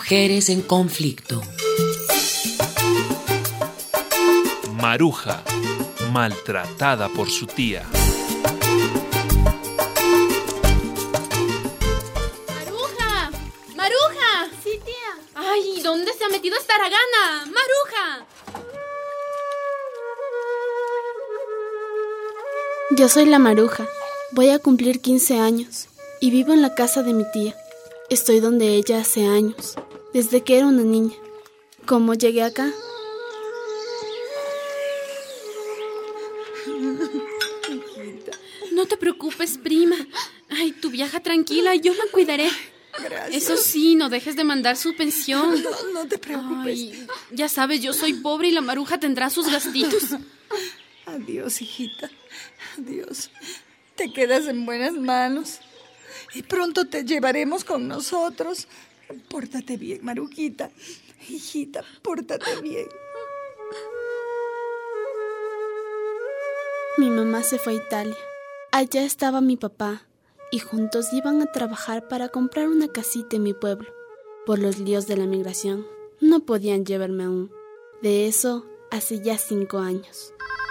Mujeres en conflicto. Maruja, maltratada por su tía. ¡Maruja! ¡Maruja! Sí, tía. ¡Ay! ¿Dónde se ha metido esta haragana? ¡Maruja! Yo soy la Maruja. Voy a cumplir 15 años y vivo en la casa de mi tía. Estoy donde ella hace años, desde que era una niña. ¿Cómo llegué acá? No te preocupes, prima. Ay, tú viaja tranquila, yo la cuidaré. Gracias. Eso sí, no dejes de mandar su pensión. No te preocupes. Ay, ya sabes, yo soy pobre y la Maruja tendrá sus gastitos. Adiós, hijita. Adiós. Te quedas en buenas manos. Y pronto te llevaremos con nosotros. Pórtate bien, Marujita. Hijita, pórtate bien. Mi mamá se fue a Italia. Allá estaba mi papá y juntos iban a trabajar para comprar una casita en mi pueblo. Por los líos de la migración, no podían llevarme aún. De eso hace ya 5 años.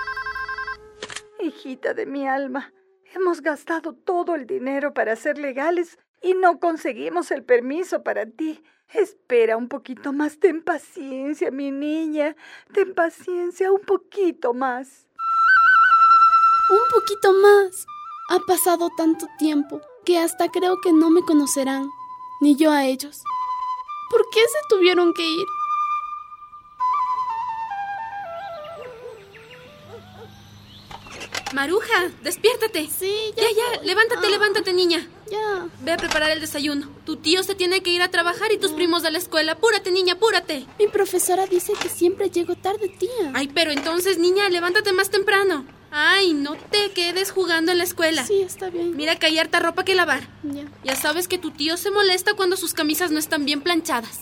Hijita de mi alma, hemos gastado todo el dinero para ser legales y no conseguimos el permiso para ti. Espera un poquito más, ten paciencia, mi niña. Ten paciencia, un poquito más. ¡Un poquito más! Ha pasado tanto tiempo que hasta creo que no me conocerán, ni yo a ellos. ¿Por qué se tuvieron que ir? Maruja, despiértate. Sí, Ya, levántate, niña. Ya. Ve a preparar el desayuno. Tu tío se tiene que ir a trabajar y tus primos de la escuela. Apúrate, niña, apúrate. Mi profesora dice que siempre llego tarde, tía. Ay, pero entonces, niña, levántate más temprano. Ay, no te quedes jugando en la escuela. Sí, está bien. Mira que hay harta ropa que lavar. Ya. Ya sabes que tu tío se molesta cuando sus camisas no están bien planchadas.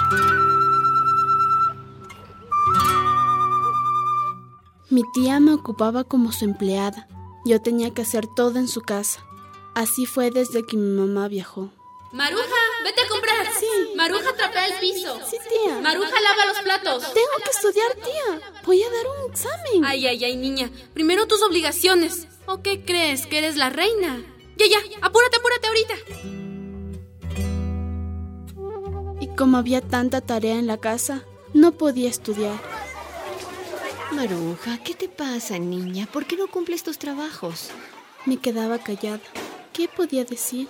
Mi tía me ocupaba como su empleada. Yo tenía que hacer todo en su casa. Así fue desde que mi mamá viajó. Maruja, vete a comprar. Sí. Maruja, trapea el piso. Sí, tía. Maruja, lava los platos. Tengo que estudiar, tía. Voy a dar un examen. Ay, niña. Primero tus obligaciones. ¿O qué crees? ¿Que eres la reina? Ya, apúrate ahorita. Y como había tanta tarea en la casa, no podía estudiar. Maruja, ¿qué te pasa, niña? ¿Por qué no cumples tus trabajos? Me quedaba callada. ¿Qué podía decir?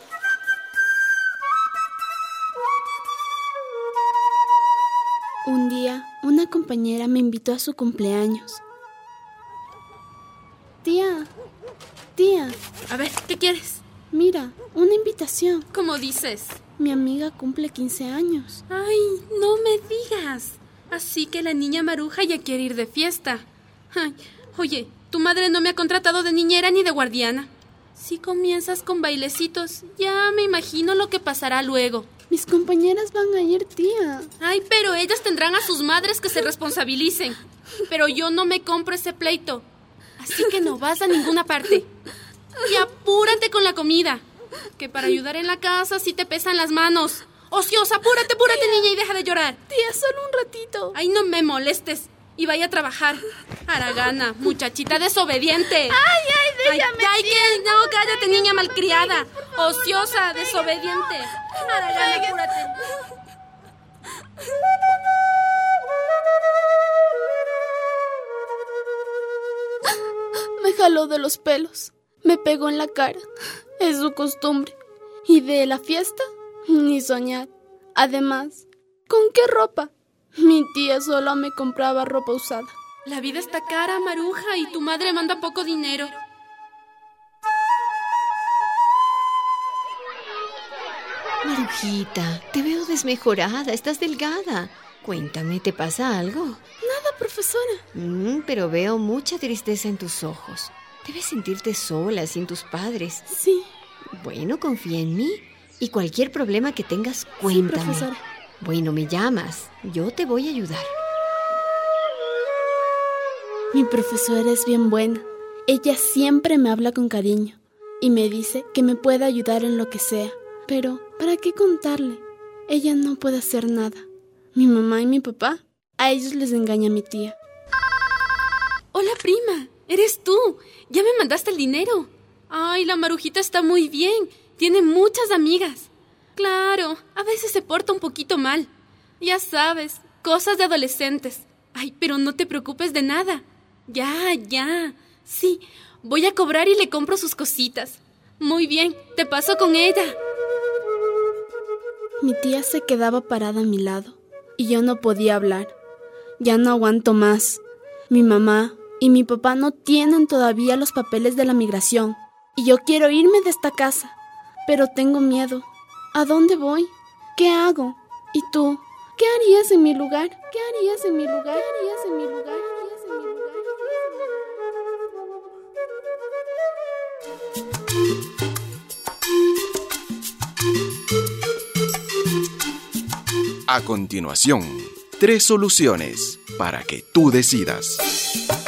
Un día, una compañera me invitó a su cumpleaños. Tía. A ver, ¿qué quieres? Mira, una invitación. ¿Cómo dices? Mi amiga cumple 15 años. Ay, no me digas. Así que la niña Maruja ya quiere ir de fiesta. Ay, oye, tu madre no me ha contratado de niñera ni de guardiana. Si comienzas con bailecitos, ya me imagino lo que pasará luego. Mis compañeras van a ir, tía. Ay, pero ellas tendrán a sus madres que se responsabilicen. Pero yo no me compro ese pleito. Así que no vas a ninguna parte. Y apúrate con la comida, que para ayudar en la casa sí te pesan las manos. Ociosa, apúrate, niña, y deja de llorar. Tía, solo un ratito. Ay, no me molestes. Y vaya a trabajar. Haragana, muchachita desobediente. Ay, no, cállate, niña malcriada. Ociosa, desobediente. Haragana, apúrate. Me jaló de los pelos. Me pegó en la cara. Es su costumbre. Y de la fiesta, ni soñar. Además, ¿con qué ropa? Mi tía solo me compraba ropa usada. La vida está cara, Maruja, y tu madre manda poco dinero. Marujita, te veo desmejorada, estás delgada. Cuéntame, ¿te pasa algo? Nada, profesora. Pero veo mucha tristeza en tus ojos. Debes sentirte sola, sin tus padres. Sí. Bueno, confía en mí. Y cualquier problema que tengas, cuéntame. Sí, profesora. Bueno, me llamas. Yo te voy a ayudar. Mi profesora es bien buena. Ella siempre me habla con cariño y me dice que me puede ayudar en lo que sea. Pero, ¿para qué contarle? ella no puede hacer nada. Mi mamá y mi papá, a ellos les engaña mi tía. Hola, prima. ¿Eres tú? ¿Ya me mandaste el dinero? Ay, la Marujita está muy bien. Tiene muchas amigas. Claro, a veces se porta un poquito mal. Ya sabes, cosas de adolescentes. Ay, pero no te preocupes de nada. Ya. Sí, voy a cobrar y le compro sus cositas. Muy bien, te paso con ella. Mi tía se quedaba parada a mi lado y yo no podía hablar. Ya no aguanto más. Mi mamá y mi papá no tienen todavía los papeles de la migración y yo quiero irme de esta casa, pero tengo miedo. ¿A dónde voy? ¿Qué hago? ¿Y tú? ¿Qué harías en mi lugar? ¿Qué harías en mi lugar? ¿Qué harías en mi lugar? ¿Qué harías en mi lugar? A continuación, 3 soluciones para que tú decidas.